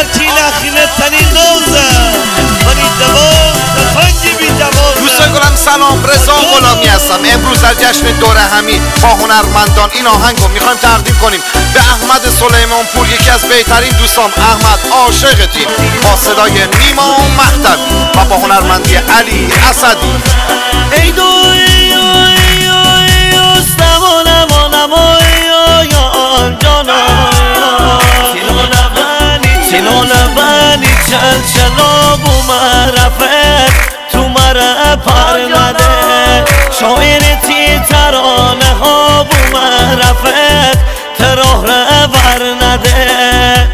هرکی نخینه تنی نوزه منی دوام تفنگی بی دوازه. دوستان گلم سلام، رضا غلامی هستم. امروز در جشن دوره همی با هنرمندان این آهنگ رو میخوایم تقدیم کنیم به احمد سلیمان پور، یکی از بهترین دوستان. احمد عاشقتیم، با صدای نیما مهدوی و با هنرمندی علی اسدی. ای دو چل چلا بو معرفت تو مرا پر نده، شاعر تی ترانه ها بو معرفت تراه را بر نده.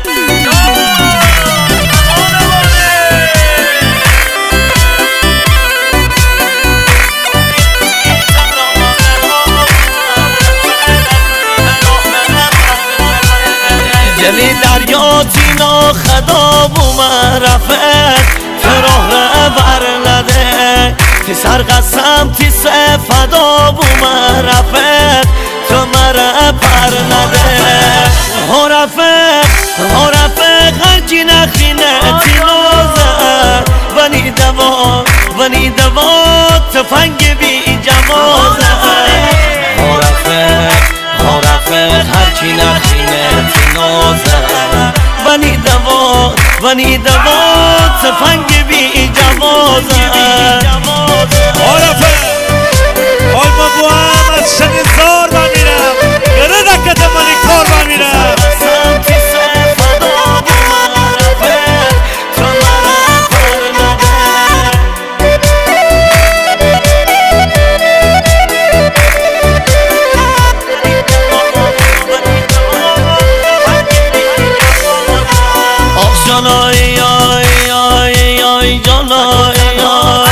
گلی دریا تینا خدا بو معرفت فراه را بر نده، تی سر قسم تی فدا بو معرفت تو مرا پر نده. هرفق هرچی نخینه تی نوزه ونی دوا تفنگ بی جوازه. هرفق هرچی نخینه تی نوزه ونی دوا تفنگ بی جوازه. هرفق حال ما با هم از شنیزار بمیرم گره دکت منی کار بمیرم. جانای آی جانای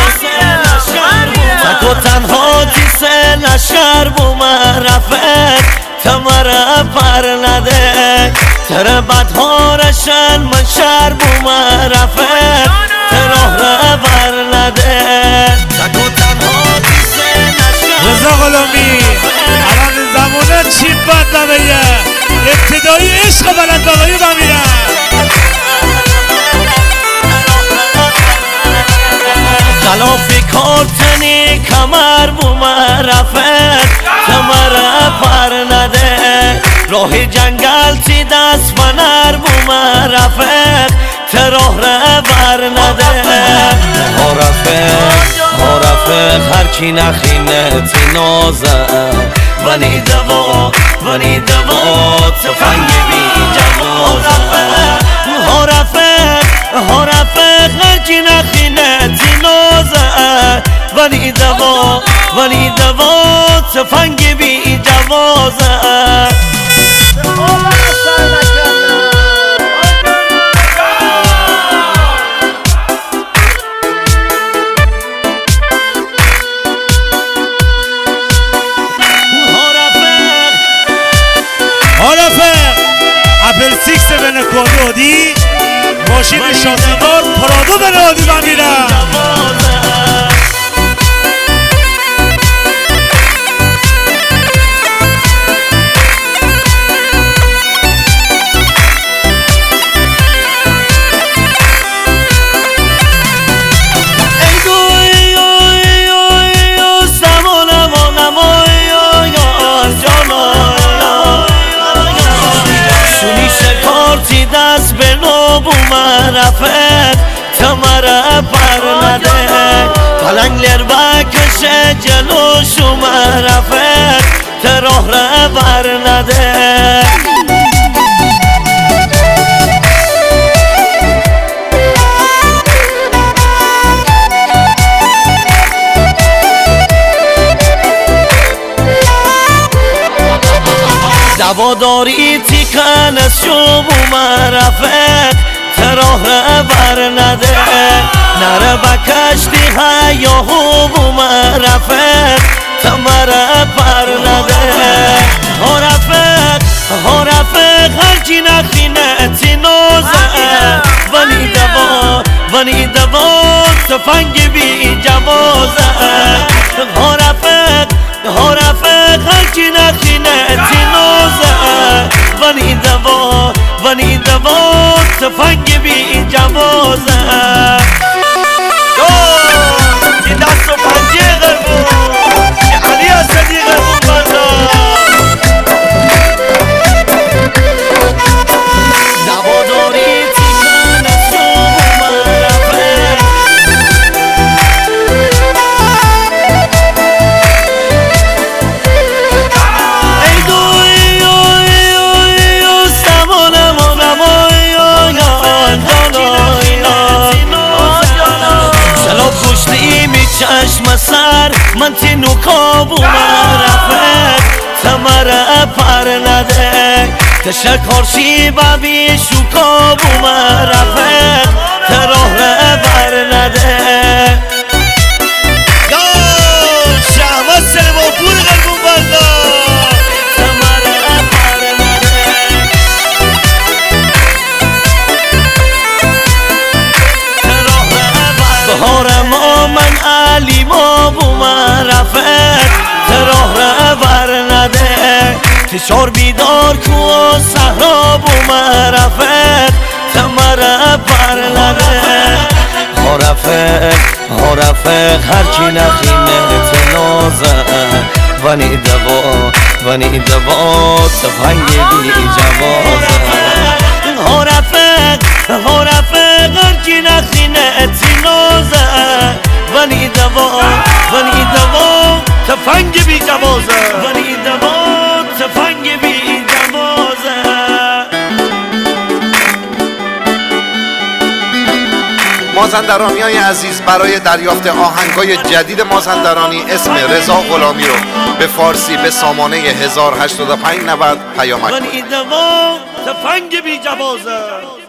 تک و تنها تیس لشکر بو معرفت تمرا پر نده، تر بدها رشن من شر بو معرفت تراه را بر نده. تک و تنها تیس لشکر رضا غلامی الان زمانه چی بد بمیه ابتدایی عشق بلنداغایی بمیرم. خلافی کارتنی کمر بو معرفت تمرا پر نده، راه جنگل تی دست منر بو معرفت تراه را بر نده. هرفق هرچی نخینه تی نازه ونی دوا تفنگ بی جوازه. هرفق هرچی نخینه تی نازه ونی دوا تفنگ بی جوازه. هرفق اپل 6 بین کودودی ماشین شاسیدار پرادو در رادی بمیرم. دست به نو بو معرفت تمرا پر نده، پلنگ لر بکشه جلوشو معرفت تراه را بر نده. دواداری تیکن از شو بو معرفت تراه را بر نده، نره بکشتی هیاهو بو معرفت تمرا پر نده. هرفق هرچی نخینه تی نوزه ونی دوا تفنگ بی جوازه. هرفق هرچی نخینه تی نوزه ونی دوا تفنگ بی جوازه که دست و پنجه قربون که علی اسدی قربون بردار دواداری تیکن صبح معرفه ای دوی چشم سر من تینو کابو معرفت تمره پر نده تشکرشی ببی شو کابو معرفت تراه بر نده یا شهمت سلمان پور قلبون بردار تمره پر نده تراه بر بهار ما من علی ما بو معرفت تراه بر نده فشار بیدار کو صحرا بو معرفت تمره بر نده هارفق هرچی نخینه تنازه ونی دوا تفنگ بی جوازه هارفق هرچی نخینه تنازه ونی دوا تفنگ بی جوازه ونی دوا تفنگ بی جوازه مازندرانیای عزیز برای دریافت آهنگای جدید مازندرانی اسم رضا غلامی رو به فارسی به سامانه 1085 90 پیامک کنید. ونی دوا تفنگ بی جوازه